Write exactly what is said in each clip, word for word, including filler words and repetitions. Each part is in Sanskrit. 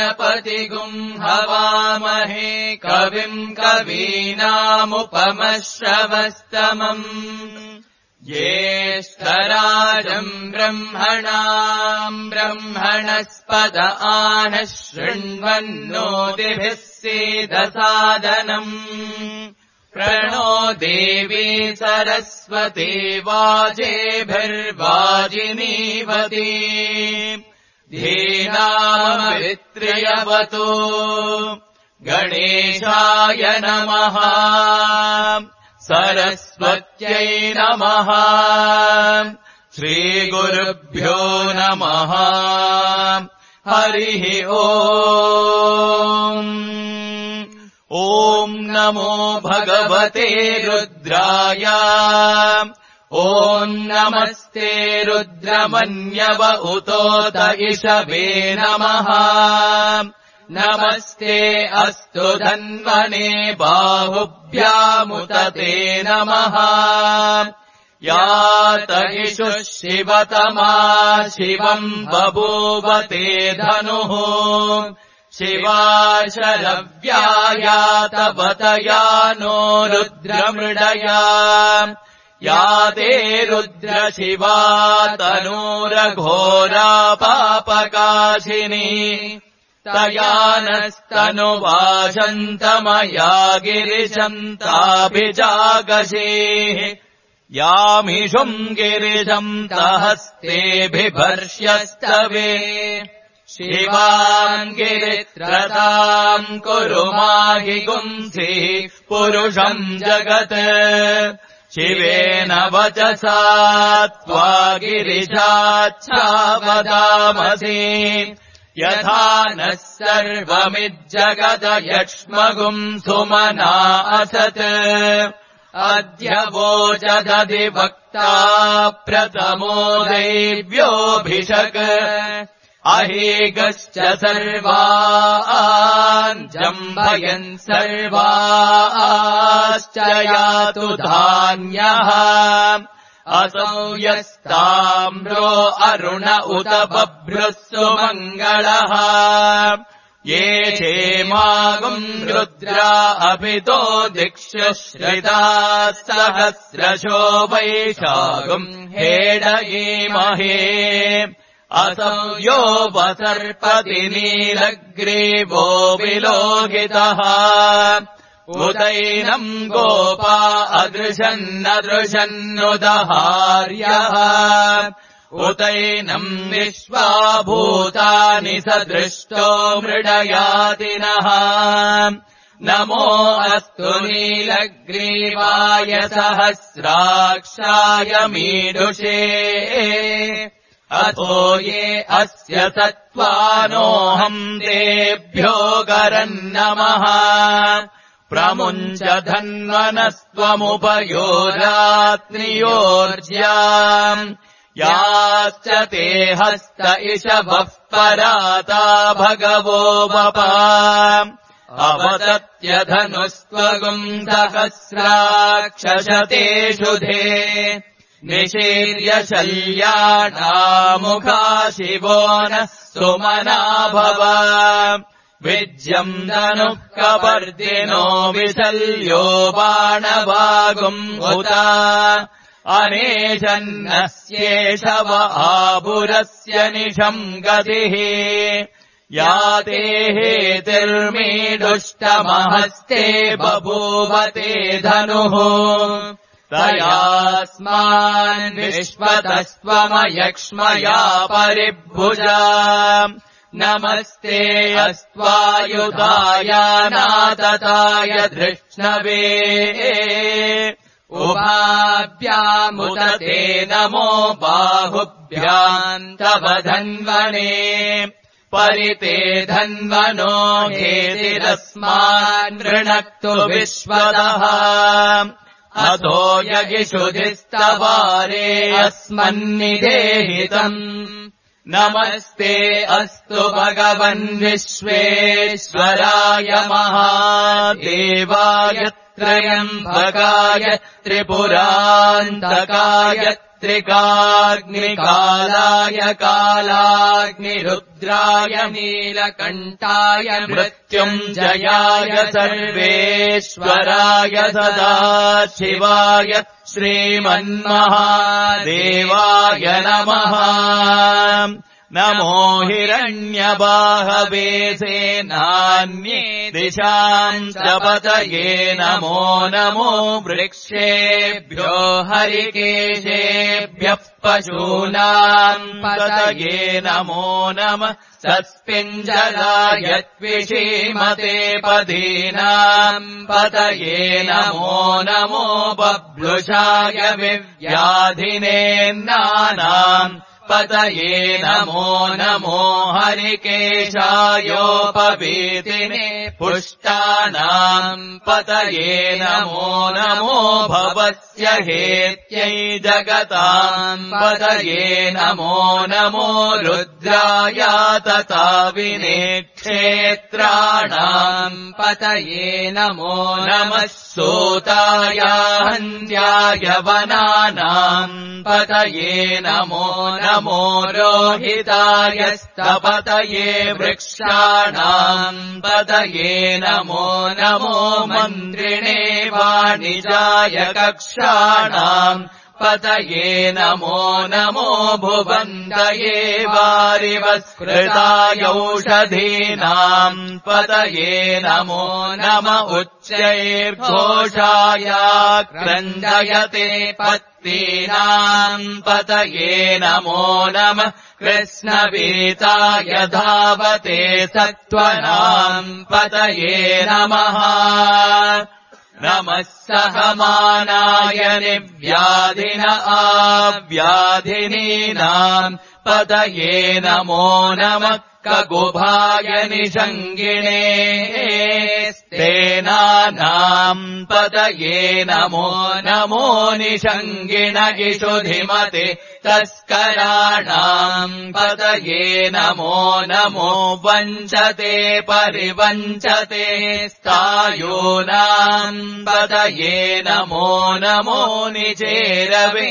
गणपतिगुम् हवामहे कविम् कवीनामुपमश्रवस्तमम् ज्येष्ठराजम् ब्रह्मणाम् ब्रह्मणस्पद आनः शृण्वन्नोतिभिः सीदसादनम् प्रणो देवी सरस्वती वाजेभिर्वाजिनीवती धीनामवित्र्यवतु गणेशाय नमः सरस्वत्यै नमः श्रीगुरुभ्यो नमः हरिः ओम् ॐ नमो भगवते रुद्राय ॐ नमस्ते रुद्रमन्यव उतोत इषवे नमः नमस्ते अस्तु धन्वने बाहुभ्यामुत ते नमः यात इषुः शिवतमा शिवम् बभूव ते धनुः शिवा शरव्यायातवतया नो रुद्रमृडया या ते रुद्रशिवा तनूरघोरा पापकाशिनी तया नस्तनुवाशन्तमया गिरिशन्ताभिजागशेः यामिषुम् गिरिशम् तहस्तेऽभिभर्ष्यस्तवे शिवाम् गिरित्रताम् कुरु माहि गुंसि पुरुषम् जगत् शिवेन वचसा त्वा गिरिशाच्छावदामसि यथा नः सर्वमिज्जगदयक्ष्मगुम् सुमना असत् अद्य वोचदधिवक्ता प्रथमो दैव्योऽभिषक् अहेगश्च सर्वान् जम्भयन् सर्वाश्च यातु धान्यः असौ यस्ताम्रो अरुण उत बभ्रुः सुमङ्गलः ये क्षेमागुम् रुद्रा अभितो दिक्षु श्रिताः सहस्रशो वैशागुम् हेडयेमहे असौ यो वसर्पति नीलग्रीवो विलोहितः उदैनम् गोपा अदृशन्नदृशन्नुदहार्यः उदैनम् विश्वा भूतानि सदृष्टो मृडयातिनः नमो अस्तु नीलग्रीवाय सहस्राक्षाय मीडुषे अथो ये अस्य सत्त्वानोऽहम् तेभ्यो गरन्नमः प्रमुञ्च धन्वनस्त्वमुपयोरात्रियोर्ज्याम् याश्च ते हस्त इषवः पराता भगवो वपा अवतत्यधनुस्त्वगुम् सहस्राक्षशतेषु धे निशीर्य शल्याणामुखा शिवो नः सुमना भव विज्यम् धनुः कपर्दिनो विशल्यो बाणवागुम् उता अनेशन्नस्येषव आपुरस्य निशम् गतिः या ते हेतिर्मीडुष्टमहस्ते बभूवते धनुः तयास्मान् विश्वतस्त्वमयक्ष्मया परिभुजा नमस्ते अस्त्वायुधाय नातताय धृष्णवे उभाभ्यामुत ते नमो बाहुभ्याम् तव धन्वने परिते धन्वनो हेतिरस्मान् नृणक्तु विश्वतः अतो यगिषुधिस्तवारे अस्मन्निदेहितम् नमस्ते अस्तु भगवन् विश्वेश्वराय महादेवाय त्रयम्बकाय त्रिपुरान्तकाय त्रिकाग्निकालाय कालाग्निरुद्राय नीलकण्ठाय मृत्युञ्जयाय सर्वेश्वराय सदाशिवाय श्रीमन्महादेवाय नमः। नमो हिरण्यबाहवे सेनान्ये दिशाम् च पतये नमो नमो वृक्षेभ्यो हरिकेशेभ्यः पशूनाम् पतये नमो नमः। सत्पिञ्जराय त्विषीमते पदीनाम् पतये नमो नमो बभ्रुषाय विव्याधिनेन्नानाम् पतये नमो नमो हरिकेशायोपवीतिने पुष्टानाम् पतये नमो नमो भवस्य हेत्यै जगताम् पतये नमो नमो रुद्राय तथा विनेक्षेत्राणाम् पतये नमो नमः। सूताय हन्त्याय वनानाम् पतये नमो नमो रोहिताय स्तपतये वृक्षाणाम् पतये नमो नमो मन्त्रिणे वाणिजाय कक्षाणाम् पतये नमो नमो भुवन्तये वारिवस्कृतायौषधीनाम् पतये नमो नम उच्चैर्घोषाय क्रन्दयते पत्तीनाम् पतये नमो नमः। कृष्णवीताय धावते सत्त्वनाम् पतये नमः। नमः सहमानाय निव्याधिन आव्याधिनीनाम् पतये नमो नमः। कगुभाय निषङ्गिणे स्तेनानाम् पतये नमो नमो निषङ्गिण इषुधिमते तस्कराणाम् पतये नमो नमो वञ्चते परिवञ्चते स्थायूनाम् पतये नमो नमो निचेरवे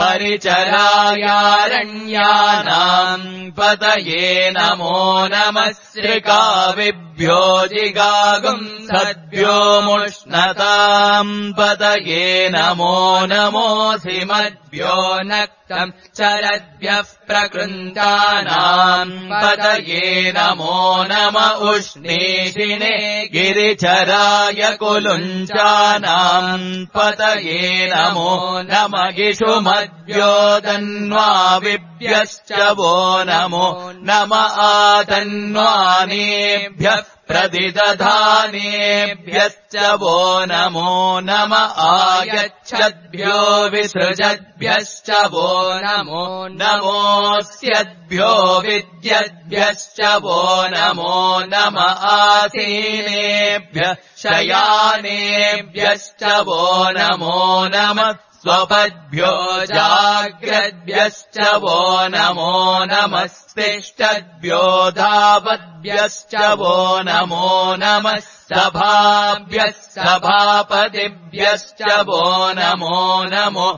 परिचरायारण्यानाम् पतये नमो नमः। श्रिकाविभ्यो जिगागुम् सद्भ्यो मुष्णताम् पतये नमो नमोऽसि मद्भ्यो नक्तम् चरद्भ्यः प्रकृन्तानाम् पतये नमो नम उष्णीषिणे गिरिचराय कुलुञ्चानाम् पतये नमो नम गिषुमद्भ्यो तन्वाविभ्यश्च वो नमो नम आतन्वानेभ्यः प्रतिदधानेभ्यश्च वो नमो नम आयच्छद्भ्यो विसृजद्भ्यश्च वो नमो नमोऽस्यद्भ्यो विद्यद्भ्यश्च वो नमो नम आसीनेभ्यः शयानेभ्यश्च वो नमो नमः। स्वपद्भ्यो जाग्रद्भ्यश्च वो नमो नमस्तिष्ठद्भ्यो धावद्भ्यश्च वो नमो नमः। सभाभ्यः सभापतिभ्यश्च वो नमो नमो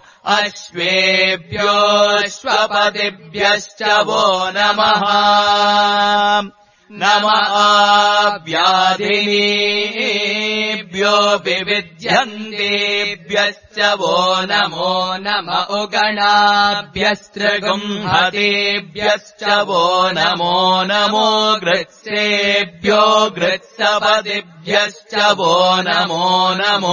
अश्वेभ्योऽश्वपतिभ्यश्च वो नमः। नम आव्याधिनीभ्यो विविध्यन्तेभ्यश्च वो नमो नम उगणाभ्यस्त्रिगुंहतेभ्यश्च वो नमो नमो गृत्सेभ्यो गृत्सपतिभ्यश्च वो नमो नमो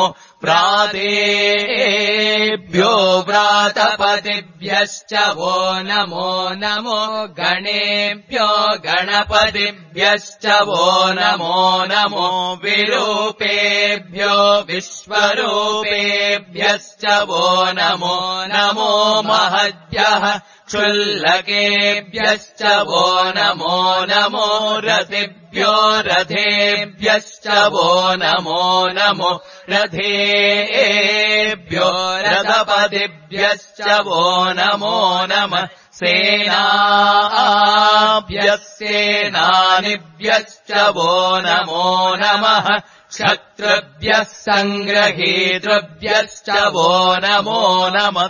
प्रातेभ्यो व्रातपतिभ्यश्च वो नमो नमो गणेभ्यो गणपतिभ्यश्च वो नमो नमो विरूपेभ्यो विश्वरूपेभ्यश्च वो नमो नमो महद्भ्यः क्षुल्लकेभ्यश्च वो नमो नमो रथिभ्यो रथेभ्यश्च वो नमो नमो रथेभ्यो रथपतिभ्यश्च वो नमो नमः। सेनाभ्यः सेनानिभ्यश्च वो नमो नमः। सङ्ग्रहीतृभ्यः सङ्ग्रहीतृभ्यश्च वो नमो नमः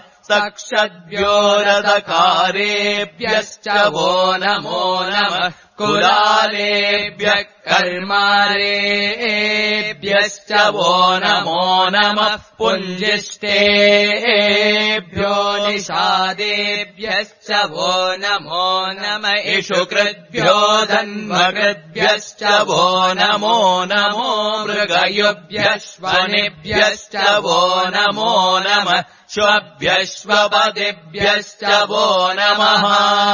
सक्षद्भ्योरधकारेभ्यश्च वो नमो नमः कुलालेभ्यः कर्मारेभ्यश्च वो नमो नमः पुञ्जिष्टेभ्यो निषादेभ्यश्च वो नमो नमः इषुकृद्भ्यो धन्वकृद्भ्यश्च वो नमो नमो मृगयुभ्यश्वनिभ्यश्च वो नमो नमः श्वभ्यश्वपदिभ्यश्च वो नमः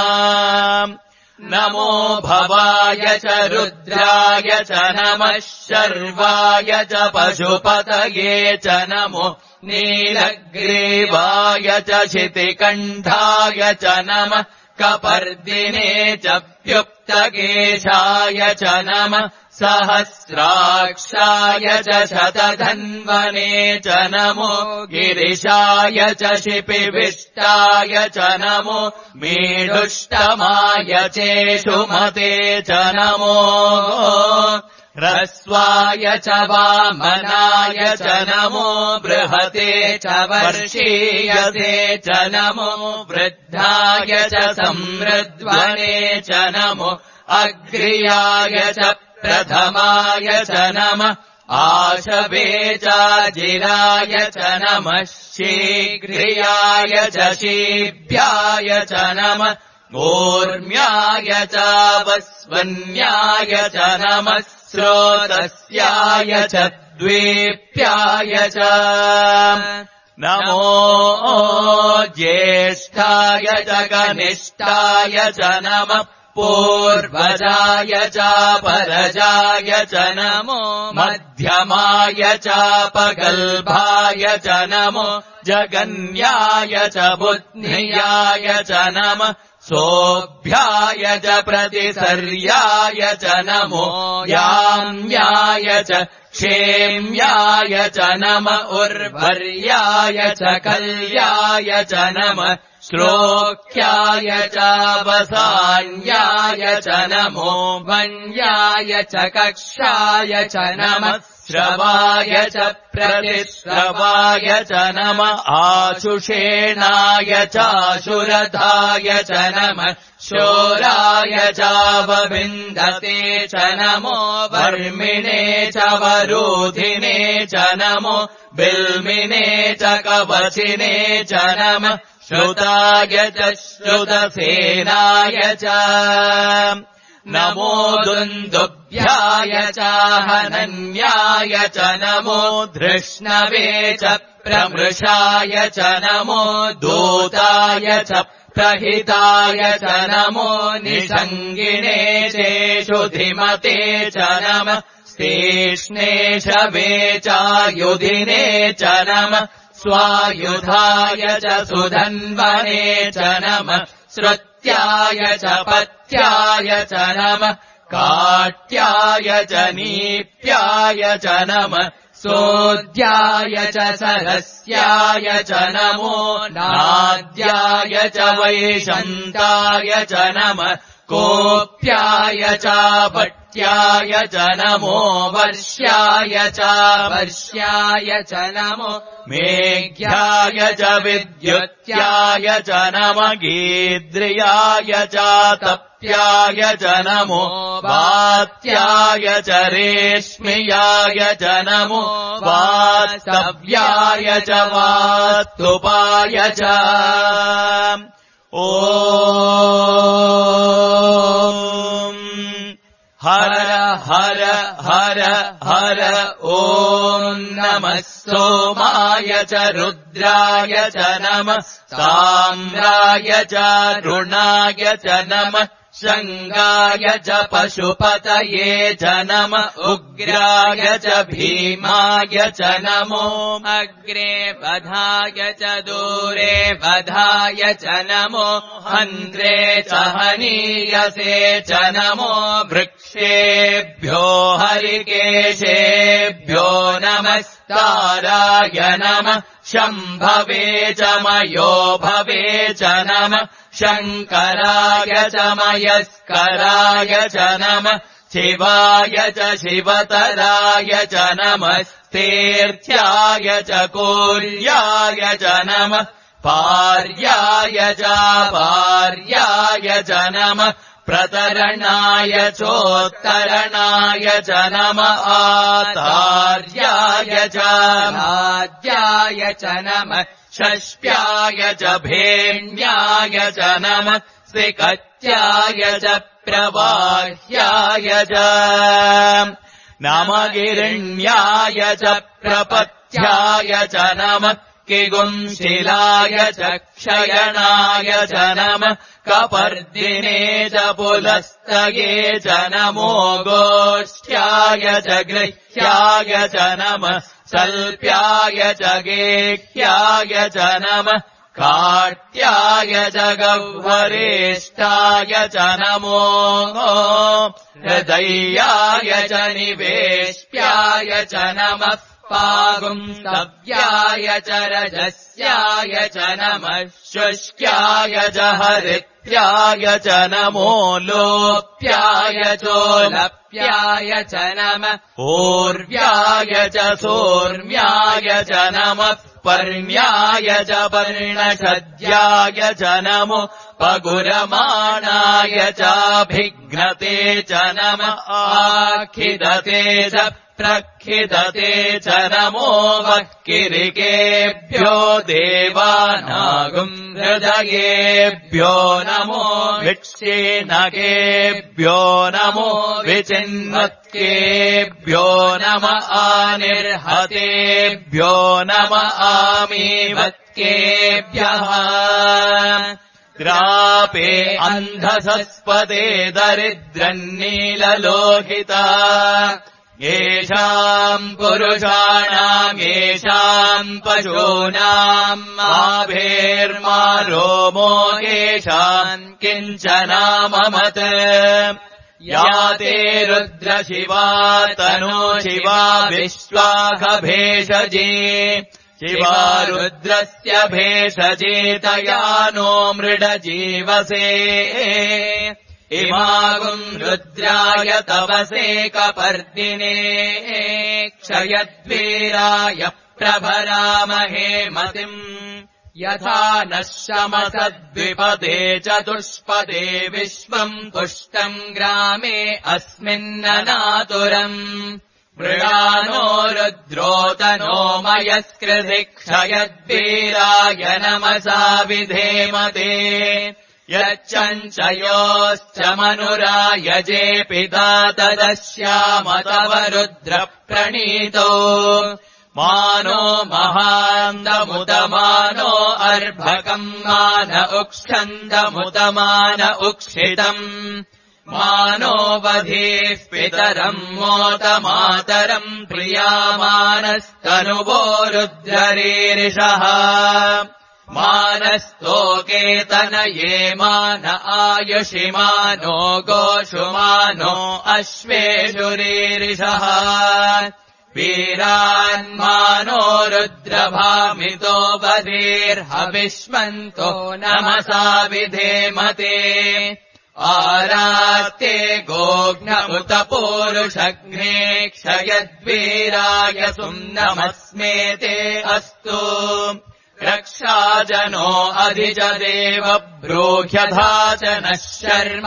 नमो भवाय च रुद्राय च नमः शर्वाय च पशुपतये च नमो नीलग्रीवाय च शितिकण्ठाय च नमः कपर्दिने च प्युक्तकेशाय च नमः सहस्राक्षाय च शतधन्वने च नमो गिरिशाय च शिपिविष्टाय च नमो मेढुष्टमाय चेषुमते च नमो ह्रस्वाय च वामनाय च नमो बृहते च वर्षीयते च नमो वृद्धाय च समृद्ध्वने च नमो अग्र्याय च प्रथमाय च नमः आशवे चाजिराय च नमः शीघ्रियाय च शीभ्याय च नमः ऊर्म्याय च वस्वन्याय च नमः स्रोतस्याय च द्वीप्याय च नमो ज्येष्ठाय च कनिष्ठाय च नमः पूर्वजाय च परजाय च नमो मध्यमाय च पगल्भाय च नमो जगन्याय च बुद्ध्याय च नमः सोऽभ्याय च प्रतिसर्याय च नमो याम्याय च क्षेम्याय च नमः उर्वर्याय च कल्याय च नमः श्लोक्याय च वसान्याय च नमो वन्याय च कक्षाय च नमः श्रवाय च प्रतिश्रवाय च नमः आशुषेणाय चाशुरधाय च नमः शोराय चावविन्दते च नमो वर्मिणे च वरोधिने च नमो बिल्मिने च कवचिने च नमः श्रुताय च श्रुतसेनाय च नमो दुन्दुभ्याय च हनन्याय च नमो धृष्णवे च प्रमृषाय च नमो दूताय च प्रहिताय च नमो निषङ्गिने चेषुधिमते च नमः स्तीक्ष्णेशवे चायुधिने च नमः स्वायुधाय च सुधन्वने च नमः श्रुत्याय च पत्याय च नमः काट्याय च नीप्याय च नमः सोऽद्याय च सरस्याय च नमो नाद्याय च वैशन्ताय च नमः कोप्याय च भट्याय च नमो वर्ष्याय च वर्ष्याय च नमो मेघ्याय च विद्युत्याय च नमः गीद्रियाय च तप्याय च नमो वात्याय च रेश्म्याय च नमो वास्तव्याय च वास्तुपाय च ॐ हर हर हर हर ॐ नमः सोमाय च रुद्राय च नमः साम्राय च रुणाय च नमः शङ्गाय च पशुपतये च नमः उग्राय च भीमाय च नमो अग्रे वधाय च दूरे वधाय च नमो हन्त्रे च हनीयसे च नमो वृक्षेभ्यो हरिकेशेभ्यो नमस्ताराय नमः शम्भवे च मयो भवे च नमः शङ्कराय च मयस्कराय च नमः शिवाय च शिवतराय च नमस्तेऽर्थ्याय च कोल्याय च नमः पार्याय च पार्याय च नमः प्रतरणाय चोत्तरणाय च नमः आतार्याय च आद्याय च नमः षष्ठ्याय च भेण्याय च नमः श्रीकत्याय च प्रवाह्याय च नमगिरिण्याय च प्रपथ्याय च नमः किगुंशिलाय च क्षयणाय च नमः कपर्दिने च पुलस्तये च नमो गोष्ठ्याय च गृह्याय च नमः सल्प्याय च गेह्याय च नमः काट्याय च गह्वरेष्ठाय च नमो हृदयाय च निवेश्याय च नमः पागुंसव्याय च रजस्याय च नमः शुष्क्याय च हरित्याय च नमो लोप्याय चोलप्याय च नमः ऊर्व्याय च सोर्म्याय च नमः पर्ण्याय च पर्णषद्याय च नमो पगुरमाणाय चाभिघ्नते च नमः आखिदते च प्रखिदते च नमो वक्किरिकेभ्यो देवानागुम् हृदयेभ्यो नमो विक्षेणकेभ्यो नमो विचिन्वत्केभ्यो नमः आनिर्हतेभ्यो नमः आमीवत्केभ्यः ग्रापे अन्धसस्पदे दरिद्रन्नीललोहिता येषाम् पुरुषाणाम् येषाम् पशूनाम् माभेर्मा रोमो येषाम् किञ्चनाममत् या ते रुद्रशिवा तनो शिवा विश्वाखभेषजी शिवा रुद्रस्य भेषजेतया नो मृडजीवसे इमागुम् रुद्राय तपसे कपर्दिने क्षयद्वीराय प्रभरामहे मतिम् यथा नः शमसद्विपदे चतुष्पदे विश्वम् पुष्टम् ग्रामे अस्मिन्ननातुरम् मृडानो रुद्रोतनो मयस्कृधि क्षयद्वीराय नमसा विधेमते यच्चञ्चयोश्च मनुरायजे पिता तदस्याम तव रुद्रप्रणीतो मानो महान्दमुदमानो अर्भकम् मान उक्षन्दमुदमान उक्षितम् मानो वधीः पितरम् मोदमातरम् प्रियामानस्तनुवो रुद्ररीरिषः मानस्तोकेतनये मान आयुषिमानो गोषुमानो अश्वेषुरीरिषः वीरान्मानो रुद्रभामितो बधीर्हविष्मन्तो नमसा विधेमते आरात्ते गोघ्नमुत पूरुषघ्ने क्षयद्वीराय सुम्नमस्मेते अस्तु रक्षाजनो अधिजदेव ब्रूह्यथा च नः शर्म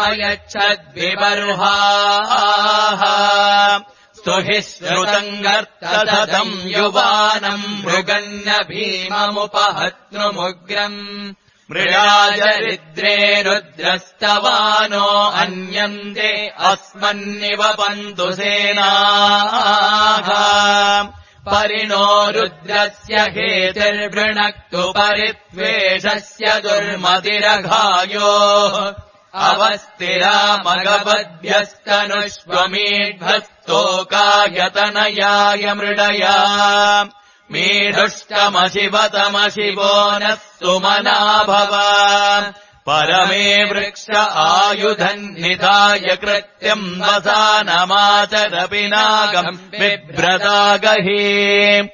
यच्छद्विबर्हाः स्तुहि श्रुतम् गर्तदम् युवानम् मृगन्न भीममुपहत्नुमुग्रम् मृडाजरिद्रे रुद्रस्तवानो अन्यन्ते अस्मन्निव पन्तु सेनाः परिणो रुद्रस्य हेतिर्वृणक्तु परित्वेषस्य दुर्मतिरघायोः अवस्थिरा मगवद्भ्यस्तनुष्वमीढ्भस्तोकायतनयाय मृडया मीढुष्टमशिवतमशिवो नः सुमना भव परमे वृक्ष आयुधन्निधाय कृत्यम् वसानमाचरपि नागम् बिभ्रतागहि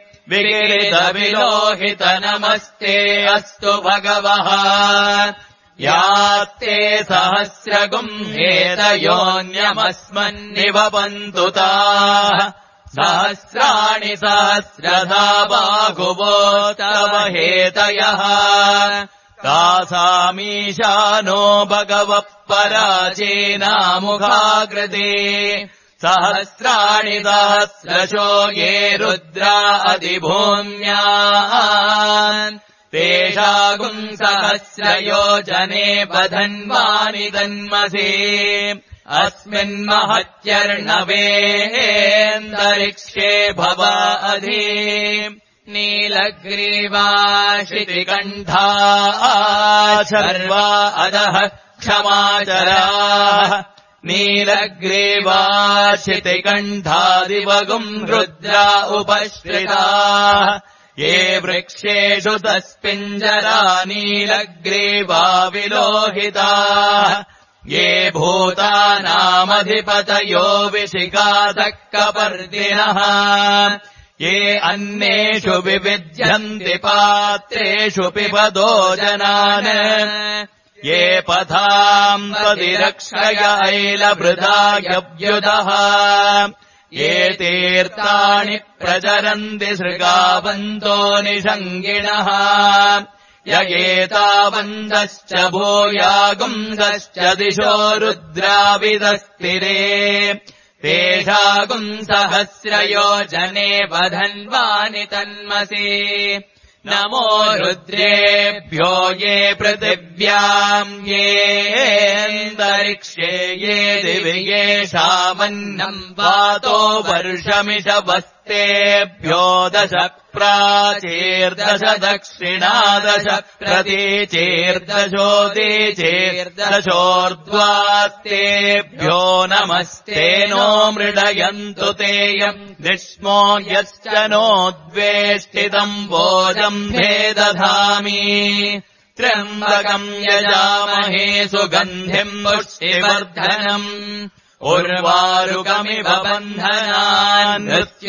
विगिरितविलोहित नमस्ते अस्तु भगवः यात्ते सहस्रगुम् हेतयोऽन्यमस्मन्निवपन्तु ताः सहस्राणि सहस्रधा बाहुवो तव हेतयः तासामीशानो भगवः पराचीनामुखाकृते सहस्राणि सहस्रशो ये रुद्रा अधिभूम्यान् तेषागुम् सहस्रयोजने बधन्वानि तन्मसे अस्मिन्महत्यर्णवेन्दरिक्षे भव अधि नीलग्रीवाशितिकण्ठा सर्वा अधः क्षमाचराः नीलग्रीवाशितिकण्ठादिवगुम् रुद्रा उपश्रिताः ये वृक्षेषु तस्पिञ्जरा नीलग्रीवा विलोहिताः ये भूतानामधिपतयो विशिखातः कपर्दिनः ये अन्नेषु विविध्यन्ति पात्रेषु पिबतो जनान् ये पथाम् त्वदिरक्षय ऐलभृदायव्युदः ये तीर्थाणि प्रचरन्ति सृगावन्तो निषङ्गिणः यगेतावन्दश्च भूयागुंसश्च दिशो रुद्राविदस्तिरे तेषागुम् सहस्रयोजने बधन्वानि तन्मसि नमो रुद्रेभ्यो ये पृथिव्याम् येऽन्तरिक्षे ये दिवि येषामन्नम् वातो वर्षमिषवस्तेभ्यो दश प्राचीर्दश दक्षिणादश प्रतीचीर्दशोदीचीर्दशोर्ध्वास्तेभ्यो नमस्ते नो मृडयन्तु तेयम् दिष्मो यश्च नोद्वेष्टितम् भोजम् भेदधामि त्र्यम्बकम् यजामहे सुगन्धिम् पुष्टिवर्धनम् उर्वारुकमिव बन्धनान्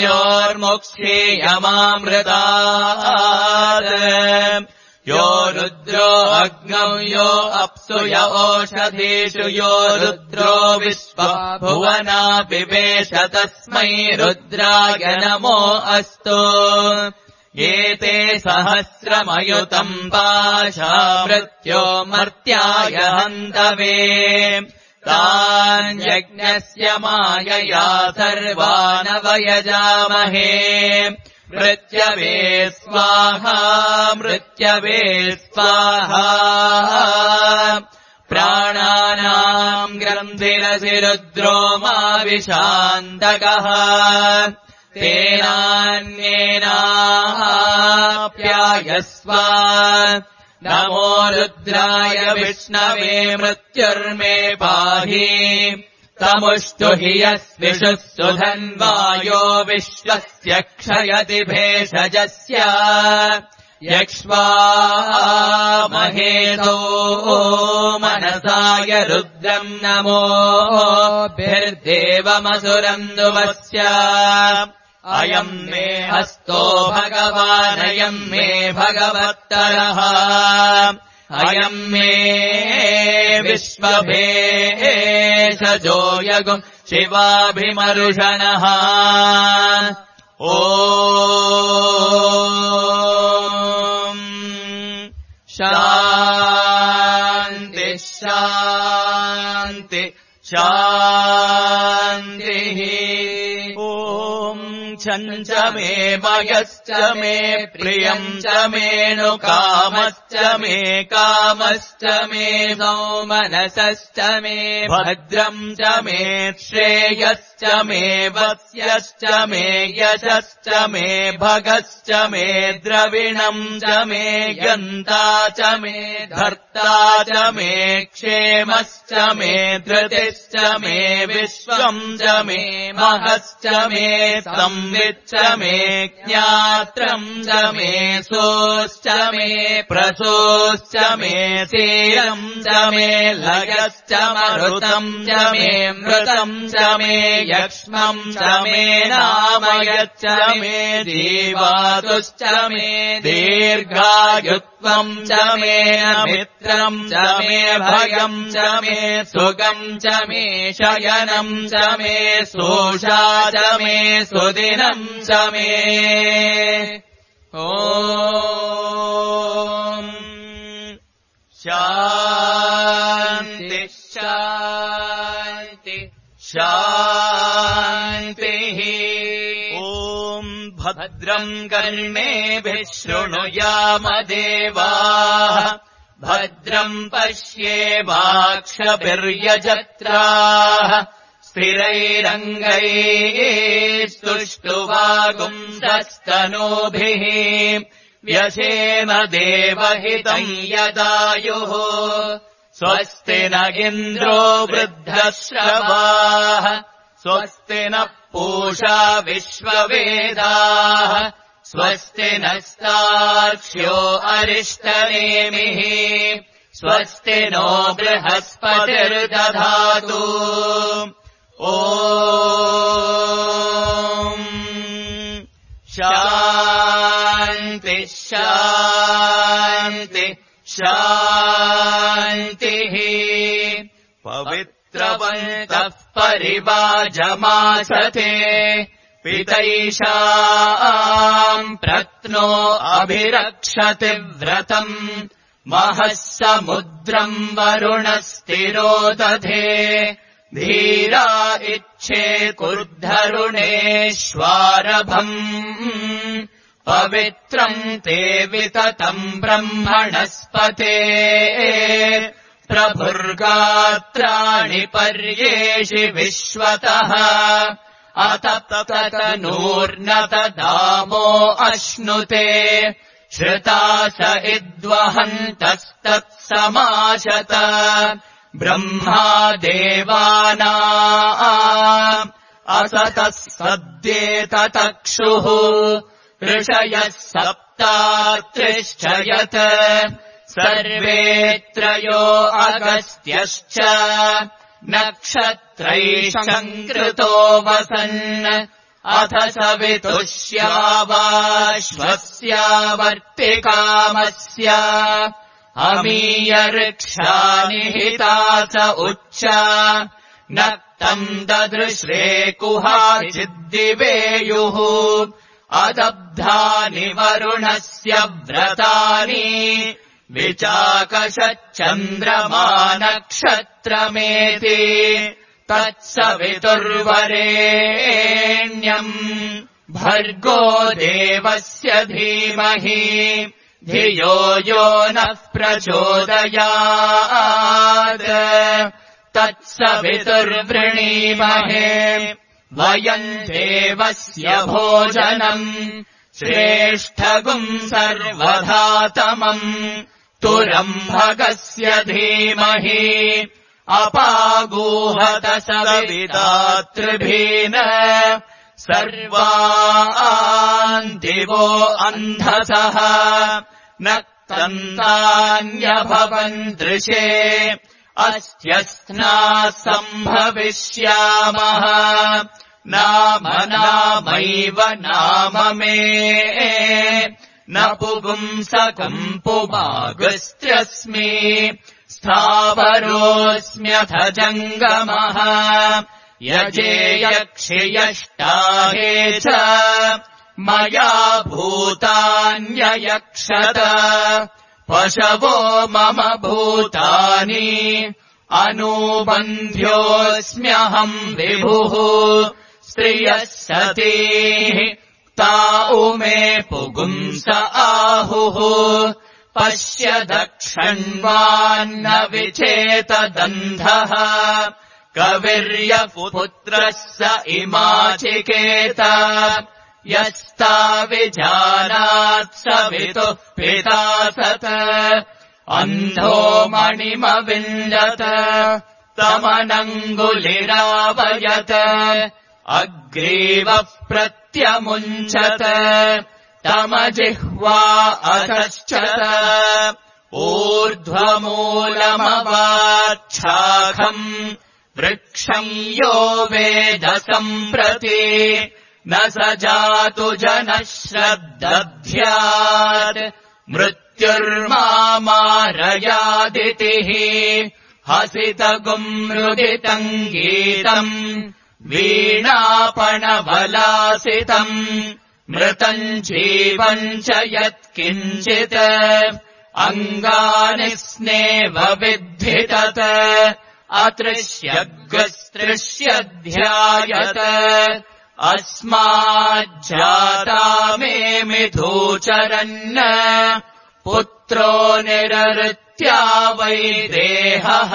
मृत्योर्मुक्षीयमामृतात् यो रुद्रो अग्नौ यो अप्सु य ओषधीषु यो रुद्रो विश्वभुवना पिबेश तस्मै रुद्राय नमो अस्तु एते सहस्रमयुतम् पाशा मृत्यो मर्त्याय हन्तवे तान् यज्ञस्य मायया सर्वानवयजामहे मृत्यवे स्वाहा मृत्यवे स्वाहा प्राणानाम् ग्रन्थिरसि रुद्रो मा विशान्तकः तेनान्येनाप्यायस्व नमो रुद्राय विष्णवे मृत्युर्मे पाहि तमुष्टु हि यस्विषुः सुधन्वायो विश्वस्य क्षयति भेषजस्य यक्ष्वामहेतो मनसाय रुद्रम् नमोभिर्देवमसुरन्दुवस्य अयम् मे हस्तो भगवानयम् मे भगवत्तरः अयम् मे विश्वभेषजो यगुम् शिवाभिमरुषणः ॐ शान्ति शान्ति शान्तिः च मे मयश्च मे प्रियम् च मेऽनुकामश्च मे कामश्च मे सौमनसश्च मे भद्रम् च मे श्रेयश्च मे वस्यश्च मे यशश्च मे भगश्च मे द्रविणम् च मे गन्ता च मे धर्ता च मे क्षेमश्च मे धृतिश्च मे विश्वम् च मे महश्च मे अन्विच्च मे ज्ञात्रम् च मे सोश्च मे प्रसोश्च मे तीरम् च मे लयश्च मरुतम् च मे मृतम् च मे यक्ष्मम् च मे नामयच्च मे जीवातुश्च मे दीर्घायुत्वम् च मे मित्रम् च मे भयम् च मे सुखम् च मे शयनम् च मे सोषा च मे सुदिनम् च मे ॐ शान्ति शान्ति शान्तिः ॐ भद्रम् कर्णेभिः शृणुयाम देवाः भद्रम् पश्येमाक्षभिर्यजत्राः स्थिरैरङ्गैः स्तुष्टुवागुंसस्तनूभिः व्यसेम देवहितम् यदायुः स्वस्ति न इन्द्रो वृद्धश्रवाः स्वस्ति नः पूषा विश्ववेदाः स्वस्ति नस्तार्क्ष्यो अरिष्टनेमिः स्वस्ति नो बृहस्पतिर्दधातु ॐ शान्ति शान्ति शान्तिः पवित्रवन्तः परिवाजमासते पितैषाम् प्रत्नो अभिरक्षति व्रतम् महः समुद्रम् वरुणस्थिरो दधे धीरा इच्छेकुर्धरुणेष्वारभम् पवित्रम् ते विततम् ब्रह्मणस्पते प्रभुर्गात्राणि पर्येषि विश्वतः अतप्ततनूर्नत दामो अश्नुते श्रुता स इद्वहन्तस्तत्समाशत ब्रह्मा देवानाम् असतः सद्येततक्षुः ऋषयः सप्तात्रिश्च यत् सर्वे त्रयो अगस्त्यश्च नक्षत्रैः सङ्कृतो वसन् अथ सवितुष्यावाश्वस्यावर्तिकामस्य अमीयऋक्षा निहिता च उच्च नक्तम् ददृश्रे कुहाचिद्दिवेयुः अदब्धानि वरुणस्य व्रतानि विचाकशच्चन्द्रमा नक्षत्रमेति तत्सवितुर्वरेण्यम् भर्गो देवस्य धीमहि धियो यो नः प्रचोदयात् तत्सवितुर्वृणीमहे वयम् देवस्य भोजनम् श्रेष्ठगुम् सर्वधातमम् तुरम्भगस्य धीमहि अपागूहत सविदातृभीन सर्वान्दिवो अन्धसः नक्तन्तान्यभवन् दृशे अस्त्यस्नाः सम्भविष्यामः नाम नामैव नाम मे न पुंसकम् पुमागस्त्यस्मि स्थावरोऽस्म्यथ जङ्गमः यजेयक्षियष्टाहे च मया भूतान्ययक्षत पशवो मम भूतानि अनुबन्ध्योऽस्म्यहम् विभुः स्त्रियः सतीः ता उमे पुगुंस आहुः पश्य दक्षण्वान्न विचेतदन्धः कविर्यपुत्रः स इमाचिकेत यस्ता विजानात् सवितुः पिता सत अन्धो मणिमविन्दत तमनङ्गुलिरावयत अग्रीवः प्रत्यमुञ्चत तमजिह्वा अधश्चत ऊर्ध्वमूलमवाच्छाखम् वृक्षम् यो वेद सम्प्रति न स जातु जनः श्रद्दध्यात् मृत्युर्मामारयादितिः हसितगुम्रुदितम् गीतम् वीणापणबलासितम् मृतम् जीवम् च यत्किञ्चित् अङ्गानि स्नेव विद्धि तत् अतृष्यग्रस्तृष्यध्यायत अस्माज्जाता मे मिथूचरन् पुत्रो निरृत्या वै देहः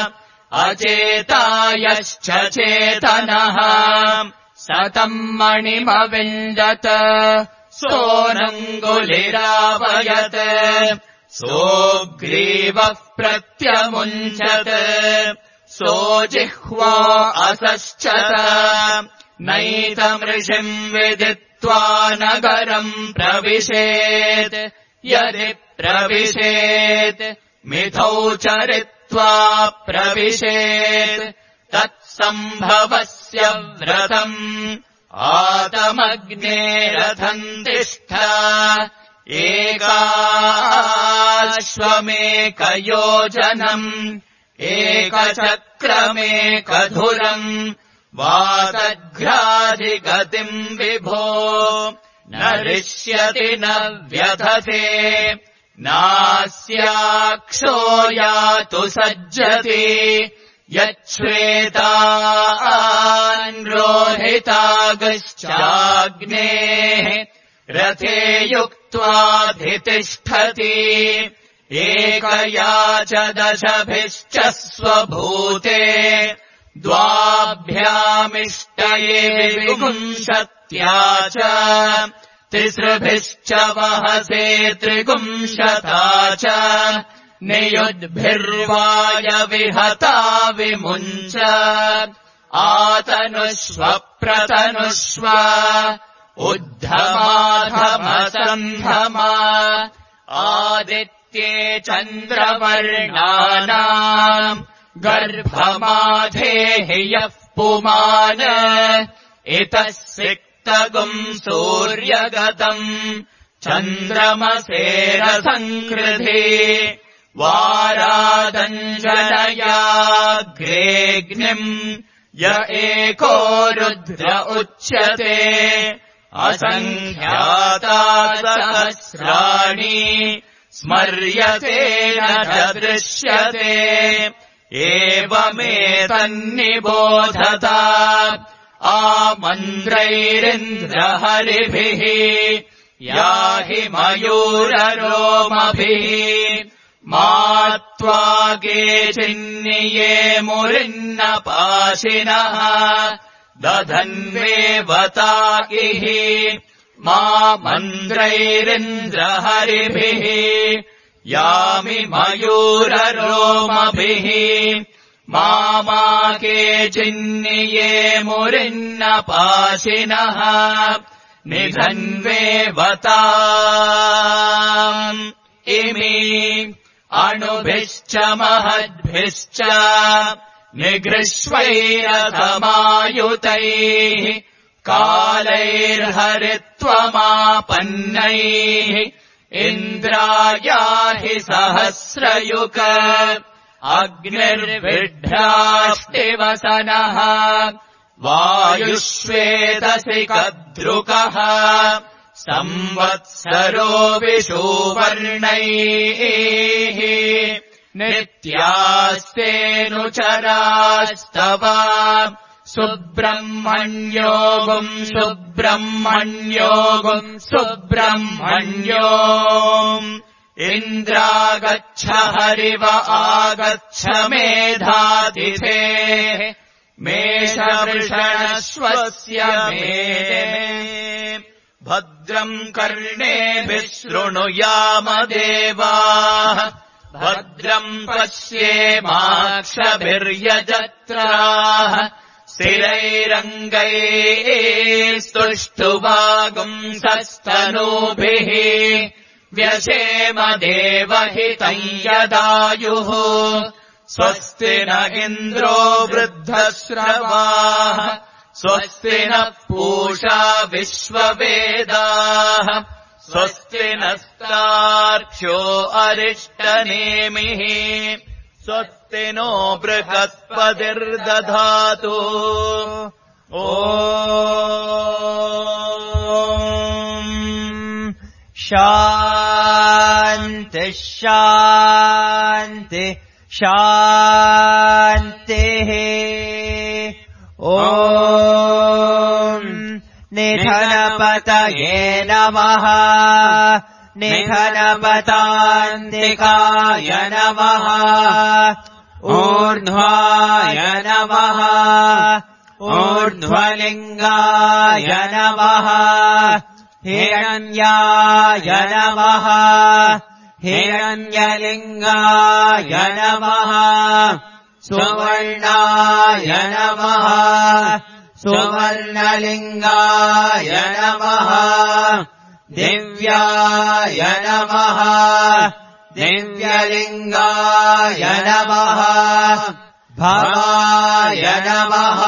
अचेतायश्च चेतनः सतम् मणिमविन्दत सोऽनङ्गुलिरावयत् सोऽग्रीवः प्रत्यमुञ्चत सोऽजिह्वा असश्चत नैतमृषिम् विदित्वा नगरम् प्रविशेत् यदि प्रविशेत् मिथौ चरित्वा प्रविशेत् तत्सम्भवस्य व्रतम् आतमग्नेरथम् तिष्ठ एकाश्वमेकयोजनम् एकचक्रमेकधुरम् वातघ्राधिगतिम् विभो न रिष्यति न व्यथते नास्याक्षो यातु सज्जति यच्छ्वेतान् रोहितागश्चाग्नेः रथे युक्त्वाधितिष्ठति एकया च दशभिश्च स्वभूते द्वाभ्यामिष्टये विगुंशत्या च तिसृभिश्च वहसे त्रिगुंशता च नियुद्भिर्वाय विहता विमुञ्च आतनुष्व प्रतनुष्व उद्धमाधमसन्धमा आदित्ये चन्द्रवर्णानाम् गर्भमाधेहि यः पुमान् इतः सिक्तगुम् सूर्यगतम् चन्द्रमसेरसङ्कृधि वारादञ्जनयाग्रेऽग्निम् य एको रुद्र उच्यते असङ्ख्याता सहस्राणि स्मर्यते न च दृश्यते एवमेतन्निबोधता आमन्द्रैरिन्द्रहरिभिः याहि मयूररोमभिः मा त्वागे चिन्निये मुरिन्नपाशिनः दधन्वेवता इह मा मन्द्रैरिन्द्रहरिभिः यामि मयूररोमभिः मा माके चिन्निये मुरिन्नपाशिनः निधन्वेवता इमि अणुभिश्च महद्भिश्च निगृह्वैरथमायुतैः कालैर्हरित्वमापन्नैः इन्द्रायाहि सहस्रयुक अग्निर्विभ्राष्टिवसनः वायुष्वेदसि कद्रुकः संवत्सरो विषुवर्णैः नित्यास्तेऽनुचरास्तव सुब्रह्मण्योऽगुम् सुब्रह्मण्योऽगुम् सुब्रह्मण्यो इन्द्रागच्छ हरिव आगच्छ मेधातिथेः मेषवृषणश्वस्य मे भद्रम् कर्णेभिः शृणुयाम देवाः भद्रम् पश्येमाक्षभिर्यजत्राः स्थिरैरङ्गैः सुष्ठुवागुंसस्तनूभिः व्यशेम देवहितं यदायुः स्वस्ति न इन्द्रो वृद्धश्रवाः स्वस्ति नः पूषा विश्ववेदाः स्वस्ति नस्तार्क्ष्यो अरिष्टनेमिः स्वस्ति नो बृहस्पतिर्दधातु ॐ शान्ति शान्ति शान्तिः ॐ निधनपतये नमः निधनपतान्तिकाय नमः ऊर्ध्वाय नमः ऊर्ध्वलिङ्गाय नमः हिरण्याय नमः हिरण्यलिङ्गाय नमः सुवर्णाय नमः सुवर्णलिङ्गाय नमः दिव्याय नमः दिव्यलिङ्गाय नमः भवाय नमः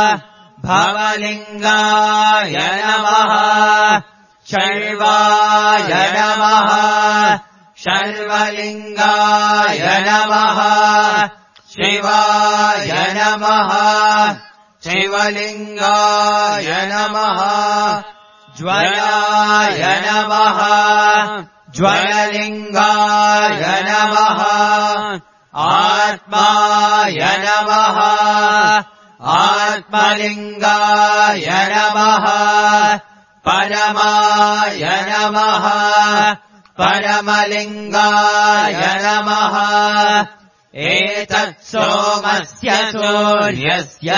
भवलिङ्गाय नमः शर्वाय नमः शर्वलिङ्गाय नमः शिवाय नमः शिवलिङ्गाय नमः ज्वलाय नमः ज्वललिङ्गाय नमः आत्माय नमः आत्मलिङ्गाय नमः परमाय नमः परमलिङ्गाय नमः एतत् सोमस्य सूर्यस्य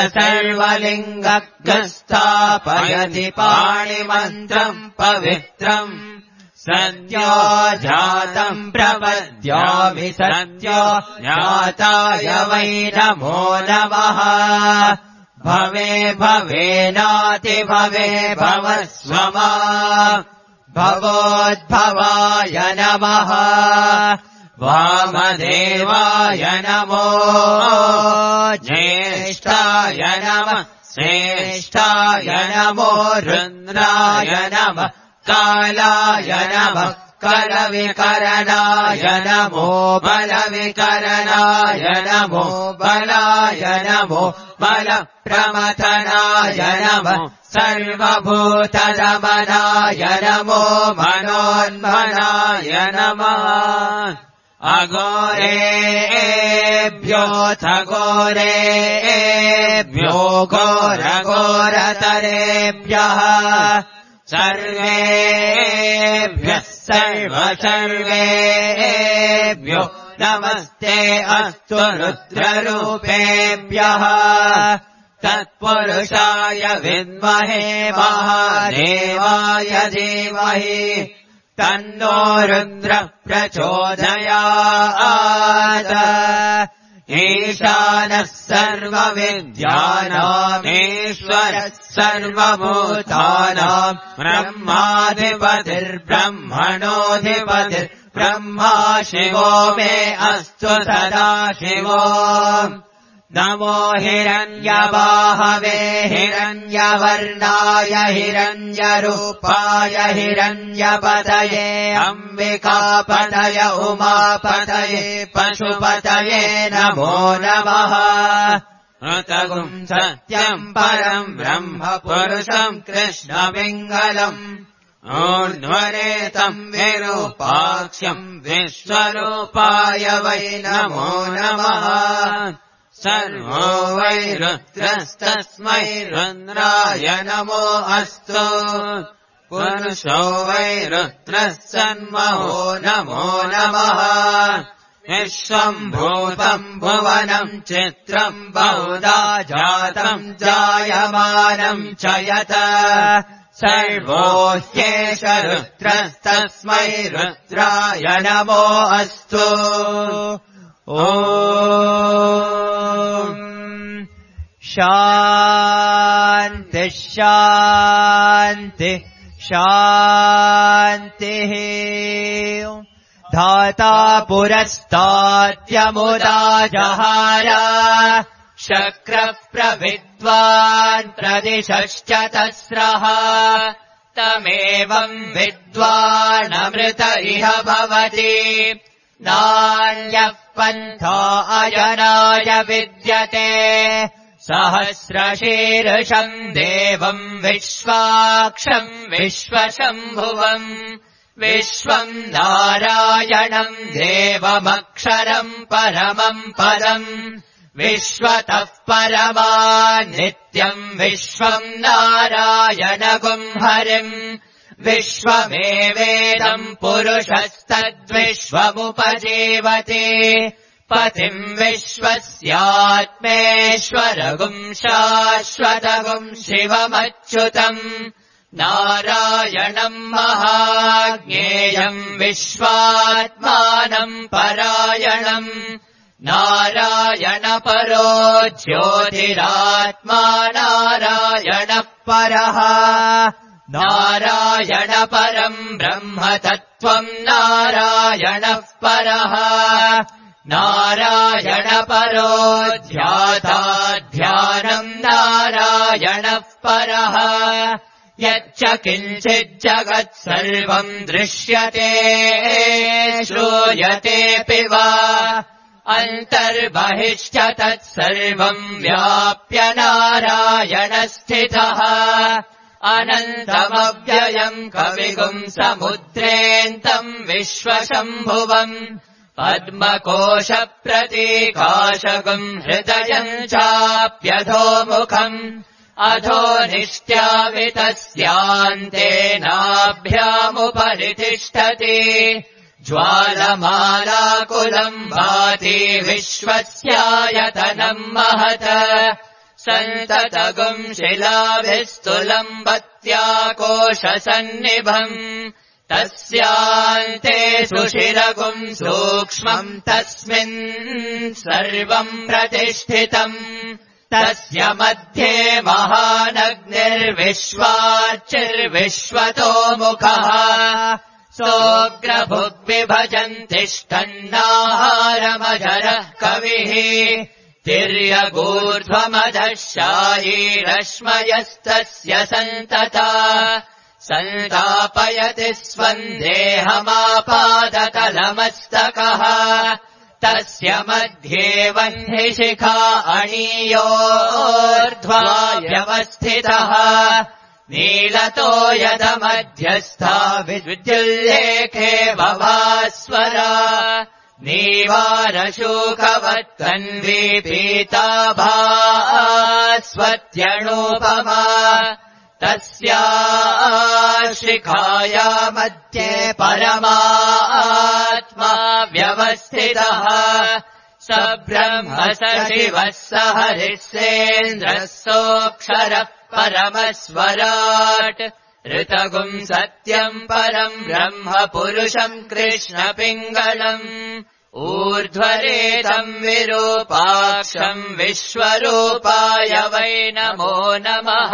सर्वलिङ्गस्थापयति पाणिमन्त्रम् पवित्रम् सद्यो जातम् प्रपद्यामि सद्यो जाताय वै नमो नमः भवे भवेनाति भवे भवस्वमा भवोद्भवाय नमः वामदेवाय नमो ज्येष्ठाय नमः श्रेष्ठाय नमो रुद्राय नमः कालाय नमः कलविकरणाय नमो बलविकरणाय नमो बलाय नमो बलप्रमथनाय नमः सर्वभूतदमनाय नमो मनोन्मनाय नमः अघोरेभ्योऽथ घोरेभ्यो घोरघोरतरेभ्यः सर्वेभ्यः सर्वसर्वेभ्यो नमस्ते अस्तु रुद्ररूपेभ्यः तत्पुरुषाय विद्महे महादेवाय धीमहि तन्नो रुद्रः प्रचोदयात् ईशानः सर्वविद्यानामेश्वरः सर्वभूतानाम् ब्रह्माधिपतिर्ब्रह्मणोऽधिपतिर्ब्रह्मा शिवो मे अस्तु सदा शिवो नमो हिरण्यबाहवे हिरण्यवर्णाय हिरण्यरूपाय हिरण्यपतये अम्बिकापतय उमापतये पशुपतये नमो नमः ऋतगुम् सत्यम् परम् ब्रह्म पुरुषम् कृष्णपिङ्गलम् ऊर्ध्वरेतम् विरूपाक्ष्यम् विश्वरूपाय वै नमो नमः सर्वो वै रुद्रस्तस्मै रुद्राय नमो अस्तु पुरुषो वै रुद्रः सन्महो नमो नमः विश्वम् भूतम् भुवनम् चित्रम् बहुधा जातम् जायमानम् च यत् सर्वो ह्येष रुद्रस्तस्मै रुद्राय नमो अस्तु ॐ शान्तिः शान्तिः शान्तिः धाता पुरस्ताद्यमुदा जहार शक्रः प्रविद्वान् प्रदिशश्च तस्रः तमेवम् विद्वानमृत इह भवति नान्यः पन्था अयनाय विद्यते सहस्रशीर्षम् देवम् विश्वाक्षम् विश्वशम्भुवम् विश्वम् नारायणम् देवमक्षरम् परमम् पदम् विश्वतः परमा नित्यम् विश्वम् नारायणगुम् हरिम् विश्वमेवेदम् पुरुषस्तद्विश्वमुपजीवति पतिम् विश्वस्यात्मेश्वरगुम् शाश्वतगुम् शिवमच्युतम् नारायणम् महाज्ञेयम् विश्वात्मानम् परायणम् नारायणपरो ज्योतिरात्मा नारायणः परः नारायणपरम् ब्रह्मतत्त्वम् नारायणः परः नारायणपरो ध्याता ध्यानम् नारायणः परः यच्च किञ्चिज्जगत् सर्वम् दृश्यते श्रूयतेऽपि वा अन्तर्बहिश्च तत्सर्वम् व्याप्य नारायणस्थितः अनन्तमव्ययम् कविगुम् समुद्रेऽन्तम् विश्वशम्भुवम् पद्मकोशप्रतीकाशगुम् हृदयम् चाप्यधोमुखम् अधो निष्ट्यावितस्यान्तेनाभ्यामुपरि तिष्ठति ज्वालमालाकुलम् भाति विश्वस्यायतनम् महत सन्ततगुम् शिलाभिस्तुलम् बत्याकोशसन्निभम् तस्यान्ते सुशिरगुम् सूक्ष्मम् तस्मिन् सर्वम् प्रतिष्ठितम् तस्य मध्ये महानग्निर्विश्वाचिर्विश्वतो मुखः सोऽग्रभुग्विभजन् तिष्ठन्नाहारमजरः कविः तिर्यगूर्ध्वमधः शायीरश्मयस्तस्य सन्तता सन्तापयति स्वम् देहमापादतलमस्तकः तस्य मध्ये वह्निशिखा अणीयोर्ध्वा व्यवस्थितः नीलतो यदमध्यस्था विद्युल्लेखे भवास्वरा नीवारशोकवत्कन्वी पीताभास्वत्यणोपमा तस्या शिखाया मध्ये परमात्मा व्यवस्थितः स ब्रह्म स शिवः स हरिश्चेन्द्रः सोऽक्षरः परमस्वराट् ऋतगुम् सत्यम् परम् ब्रह्म पुरुषम् कृष्णपिङ्गलम् ऊर्ध्वरेतम् विरूपाक्षम् विश्वरूपाय वै नमो नमः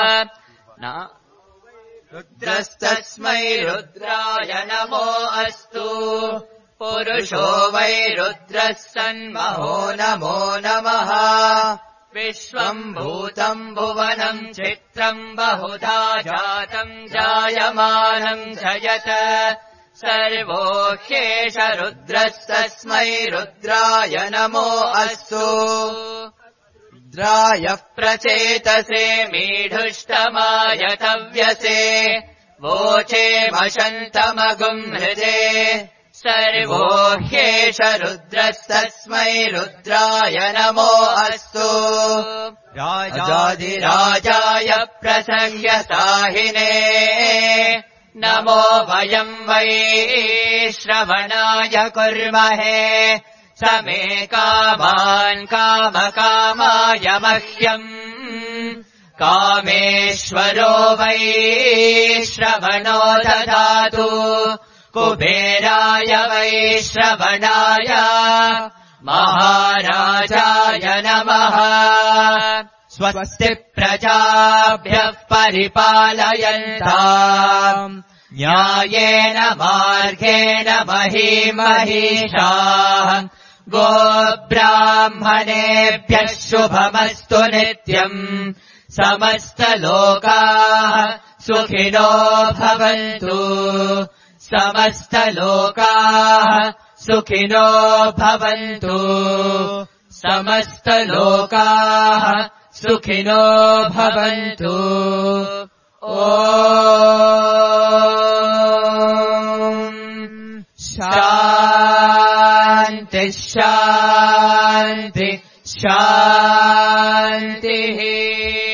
रुद्रस्तस्मै रुद्राय नमो अस्तु पुरुषो वै रुद्रः सन्महो नमो नमः विश्वम् भूतम् भुवनम् चित्रम् बहुधा जातम् जायमानम् जयत सर्वो ह्येष रुद्रस्तस्मै रुद्राय नमो अस्तु रुद्राय प्रचेतसे मीढुष्टमाय तव्यसे वोचे मशन्तमगुम् हृदे सर्वो ह्येष रुद्रस्तस्मै रुद्राय नमो अस्तु राजाधिराजाय प्रसह्यसाहिने नमो वयम् वै श्रवणाय कुर्महे समे कामान् कामकामाय मह्यम् कामेश्वरो वै श्रवणो ददातु कुबेराय वै श्रवणाय महाराजाय नमः स्वस्ति प्रजाभ्यः परिपालयन्ताम् न्यायेन मार्गेण महीमहीषाः गोब्राह्मणेभ्यः शुभमस्तु नित्यम् समस्तलोकाः सुखिनो भवन्तु समस्तलोकाः सुखिनो भवन्तु समस्तलोकाः सुखिनो भवन्तु ॐ शान्ति शान्ति शान्तिः